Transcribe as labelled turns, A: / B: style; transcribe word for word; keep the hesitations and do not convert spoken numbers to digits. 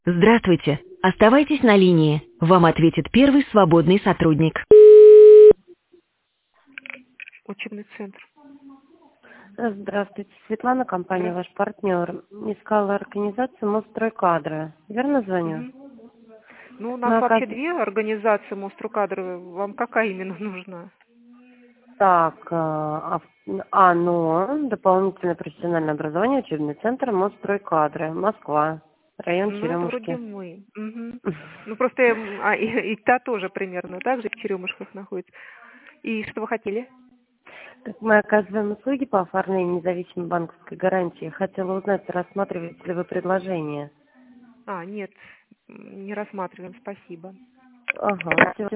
A: Здравствуйте. Оставайтесь на линии. Вам ответит первый свободный сотрудник. Учебный центр.
B: Здравствуйте, Светлана, компания
A: Здравствуйте.
B: «Ваш партнер». Искала организацию «Мостройкадры». Верно звоню?
A: Мгм. Ну, у нас
B: Мы
A: вообще
B: оказ-
A: две организации Мострукадры. Вам какая именно нужна?
B: Так, а, ав- а, ну, дополнительное профессиональное образование, учебный центр «Мостройкадры», Москва, район
A: Ну, это вроде
B: Черемушки.
A: мы. Мгм. Ну, просто м, а, и, и та тоже примерно так же в Черемушках находится. И что вы хотели?
B: Так мы оказываем услуги по оформлению независимой банковской гарантии. Хотела узнать, рассматриваете ли вы предложение.
A: А, нет, м, не рассматриваем, спасибо.
B: Ага, всё.